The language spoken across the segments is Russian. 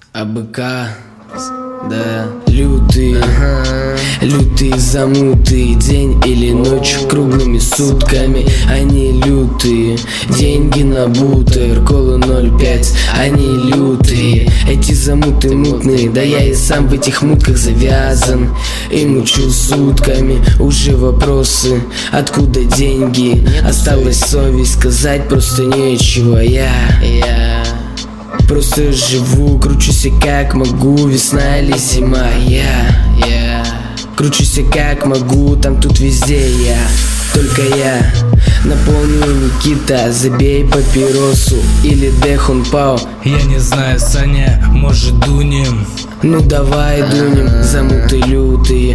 АБК, да, лютые, лютые замуты, день или ночь круглыми сутками. Они лютые, деньги на бутер, колу 0,5, они лютые. Эти замуты мутные, да я и сам в этих мутках завязан и мучу сутками. Уже вопросы, откуда деньги, осталась совесть, сказать просто нечего. Я просто живу, кручусь и как могу, весна или зима. Я кручусь и как могу, там тут везде я. Только я наполню Никита, забей папиросу или Дэхун Пао. Я не знаю, Саня, может дунем? Ну давай дунем, замуты лютые,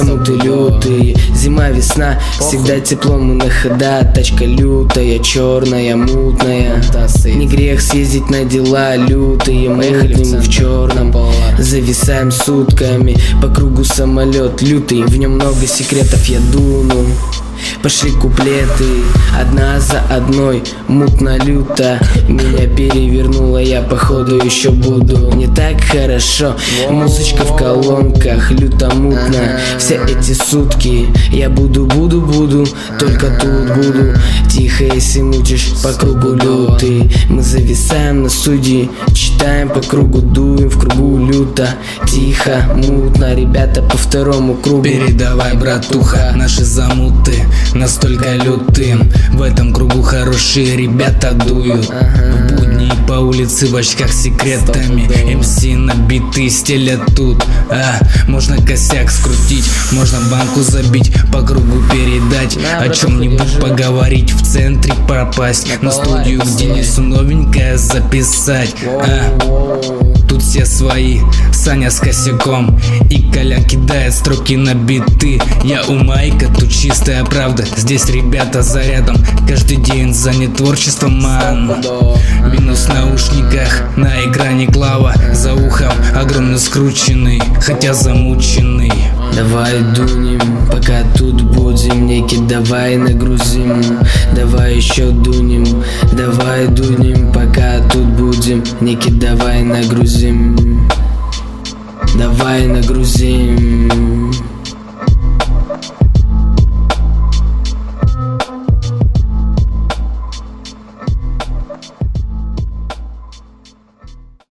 зима, весна, всегда тепло, мы на хода. Тачка лютая, черная, мутная, не грех съездить на дела лютые. Мы ехали в черном, зависаем сутками, по кругу самолет лютый, в нем много секретов, я дуну. Пошли куплеты, одна за одной, мутно-люто. Меня перевернуло, я походу еще буду. Не так хорошо, музычка в колонках, люто-мутно. Все эти сутки я буду, только тут буду. Тихо, если мутишь по кругу лютый. Мы зависаем на студии, читаем по кругу, дуем в кругу люто. Тихо, мутно, ребята по второму кругу. Передавай, братуха, наши замуты настолько лютым. В этом кругу хорошие ребята дуют. В будни по улице в очках с секретами. МС на биты стелят тут. Можно косяк скрутить, можно банку забить, по кругу передать, о чем-нибудь поговорить, в центре пропасть, на студию к Денису новенькое записать. Тут все свои, Саня с косяком, и Колян кидает строки на биты. Я у Майка, тут чистая правда, здесь ребята зарядом, каждый день занят творчеством, ман. Минус в наушниках, на экране глава, за ухом огромно скрученный, хотя замученный. Давай дунем, пока тут будем, Неки, давай нагрузим. Давай еще дунем, давай дунем, пока тут будем, Неки, давай нагрузим. Давай нагрузим.